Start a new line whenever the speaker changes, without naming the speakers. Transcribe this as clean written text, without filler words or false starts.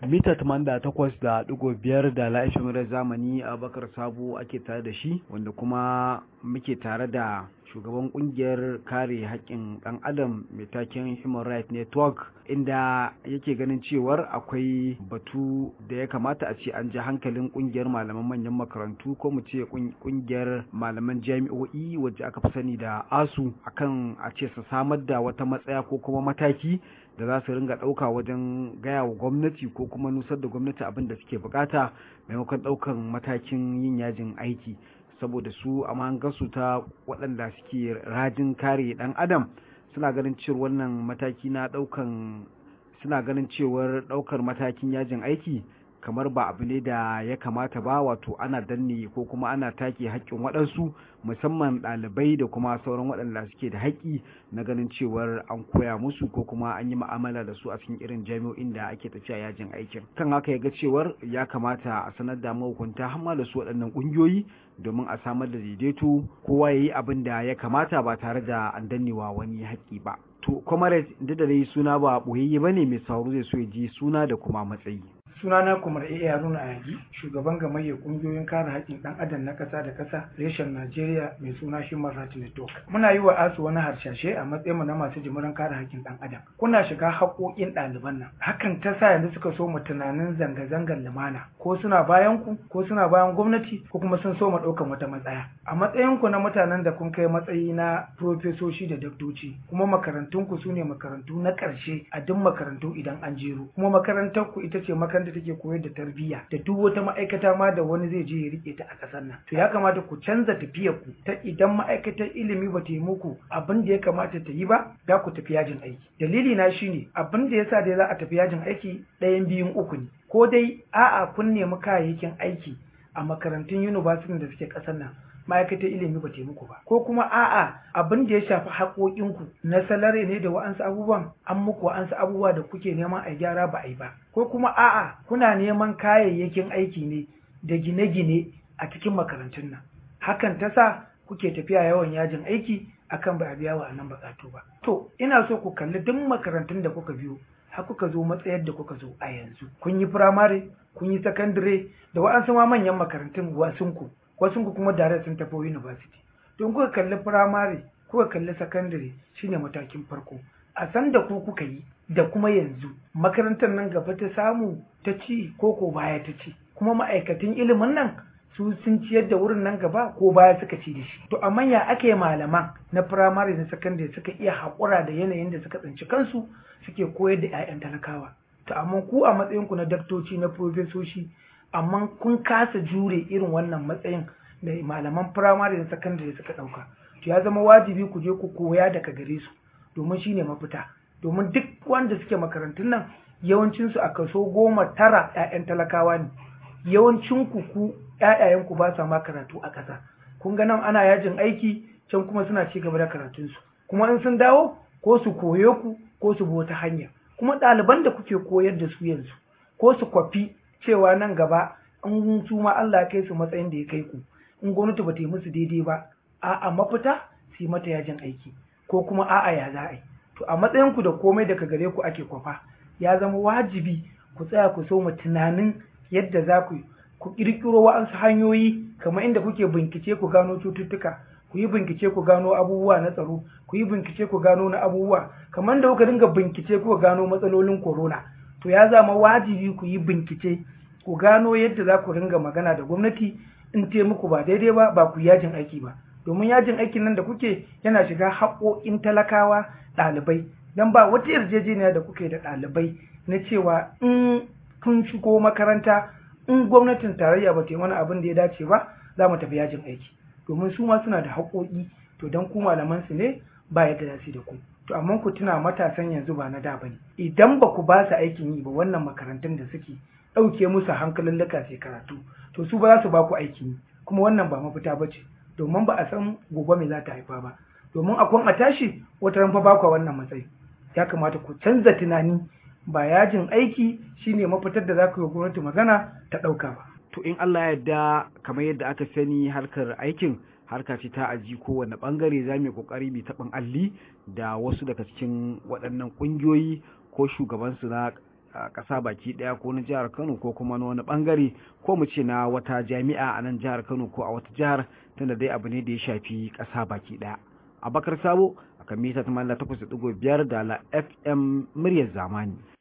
mita 88.5 da la'ifin zamani a bakar sabo ake tare da shi, wanda kuma muke tare da shugaban kungiyar kare haƙƙin ɗan adam mai taken Human Rights Network, inda yake ganin cewar akwai batu da ya kamata a ce an ji hankalin kungiyar malaman manyan makarantu, ko mu ce kungiyar malaman jami'o'i wacce aka fi sani da ASU, akan a ce su samar da wata matsaya ko kuma mataki da za su ringa ɗauka wajen gaya wa gwamnati ko kuma nusar da gwamnati abin da suke bukata, maimakon ɗaukan matakin yin yajin aiki. Saboda su a mahangarsu ta waɗanda suke rajin kare ɗan adam suna ganin cewar wannan mataki na ɗaukar matakin yajin aiki kamar ba abu ne da ya kamata ba, wato ana danne ko kuma ana take haƙƙin waɗansu, musamman ɗalibai da kuma sauran waɗanda suke da haƙƙi na ganin cewar an koya musu ko kuma an yi mu'amala da su a cikin irin jami'o'in da ake tafiya yajin aikin. Kan haka ya ga cewar ya kamata a sanar da mahukunta hamma da su waɗannan ƙungiyoyi domin a samar da daidaito, kowa ya yi abin da ya kamata ba tare da an dannewa wani haƙƙi ba. To, comrade, duk da dai suna ba ɓoyayye ba ne, mai sauraro zai so ya ji suna da kuma matsayi.
Sunana Kumar Haruna Ayagi, shugaban gamayyar kungiyoyin kare haƙƙin ɗan adam na ƙasa da ƙasa reshen Najeriya mai suna Human Rights Network. Muna yi wa ASU wani harshashe a matsayinmu na masu jimirin kare haƙƙin ɗan adam. Kuna shiga haƙoƙin ɗaliban nan. Hakan ta sa yanzu suka so mu tunanin zanga-zangar lumana, ko suna bayan ku, ko suna bayan gwamnati, ko kuma sun so mu ɗaukan wata matsaya. A matsayinku na mutanen da kun kai matsayi na profesoshi da daktoci, kuma makarantunku su ne makarantu na ƙarshe a duk makarantu idan an jero. Kuma makarantarku ita ce makarantar take koyar da tarbiyya da duk wata ma'aikata ma da wani zai je ya rike ta a ƙasar nan. To ya kamata ku canza tafiyar ku ta idan ma'aikatar ilimi ba ta yi muku abin da ya kamata ta yi ba, za ku tafi yajin aiki. Dalili na shine abin da yasa dai za a tafi yajin aiki ɗayan biyun uku ne. Ko dai a'a kun nemi kayayyakin aiki a makarantun university da suke ƙasar nan, ma'aikatar ilimi ba ta yi muku ba, ko kuma a'a abin da ya shafi haƙoƙinku na salari ne da wa'ansu abubuwan an muku wa'ansu abubuwa da kuke neman a gyara ba a yi ba, ko kuma a'a kuna neman kayayyakin aiki ne da gine-gine a cikin makarantun nan, hakan ta sa kuke tafiya yawan yajin aiki akan ba a biya wa nan buƙatu ba. To ina so ku kalli duk makarantun da kuka biyo har kuka zo matsayar da kuka zo a yanzu. Kun yi firamare, kun yi sakandare, da wa'ansu ma manyan makarantun wasu kuma direct sun tafi university. Don kuka kalli firamare, kuka kalli sakandare, shine matakin farko. A san da ku kuka yi da kuma yanzu makarantar nan gaba ta samu ta ci ko baya ta ci, kuma ma'aikatan ilimin nan su sun ciyar da wurin nan gaba ko baya suka ci da shi. To amma ya aka yi malaman na firamare da sakandare suka iya haƙura da yanayin da suka tsinci kansu suke koyar da 'ya'yan talakawa. To amma ku a matsayinku na daktoci, na profesoshi, amma kun kasa jure irin wannan matsayin da malaman firamare da sakandare suka ɗauka. To ya zama wajibi ku je ku koya daga gare su, domin shine mafita. Domin duk wanda suke makarantun nan yawancinsu a kaso 9 'ya'yan talakawa ne. Yawancin ku 'ya'yayenku ba sa ma karatu a ƙasa. Kun ga nan ana yajin aiki, can kuma suna ci gaba da karatunsu. Kuma in sun dawo ko su koyo ku ko su bi wata hanya. Kuma ɗaliban da kuke koyar da su yanzu ko su kwafi cewa nan gaba in su ma Allah ya kai su matsayin da ya kai ku, in gwamnati ba ta yi musu daidai ba, a'a mafita su yi mata yajin aiki, ko kuma a'a ya za a yi. To a matsayin ku da komai daga gare ku ake kwafa, ya zama wajibi ku tsaya ku so mu tunanin yadda za ku kirkiro wa'ansu hanyoyi, kamar inda kuke bincike ku gano cututtuka, ku yi bincike ku gano abubuwa na tsaro, ku yi bincike ku gano na abubuwa, kamar da kuka dinga bincike ku gano matsalolin corona. To ya zama wajibi ku yi bincike ku gano yadda za ku ringa magana da gwamnati in te muku ba daidai ba ku yajin aiki ba, domin yajin aikin nan da kuke yana shiga haƙoƙin talakawa, ɗalibai, don ba wata yarjejeniya da kuke da ɗalibai na cewa in kun shigo makaranta in gwamnatin tarayya ba ta yi mana abin da ya dace ba za mu tafi yajin aiki, domin su ma suna da haƙoƙi. To don ku malaman su ne ba yadda za su da ku. To amma ku tuna matasan yanzu ba na da bane, idan ba ku ba su aikin yi ba, wannan makarantun da suke ɗauke musu hankalin laka sai karatu, to su ba za su ba ku aikin yi, kuma wannan ba mafita ba ce, domin ba a san gobe me za ta haifa ba, domin akwai a tashi wata ran fa ba ku wannan matsayi. Ya kamata ku canza tunani, ba yajin aiki shine mafitar da za ku yi gwamnati magana ta ɗauka ba.
To in Allah ya yarda, kamar yadda aka sani, harkar aikin harka ce ta aji kowane bangare. Za mu yi kokari mu taɓin alli da wasu daga cikin waɗannan ƙungiyoyi ko shugabansu na ƙasa baki ɗaya ko na jihar Kano ko kuma na wani ɓangare ko mu ce na wata jami'a a nan jihar Kano ko a wata jihar, tunda dai abu ne da ya shafi ƙasa baki ɗaya. Abakar Sabo akan mita 88.5 da FM muryar zamani.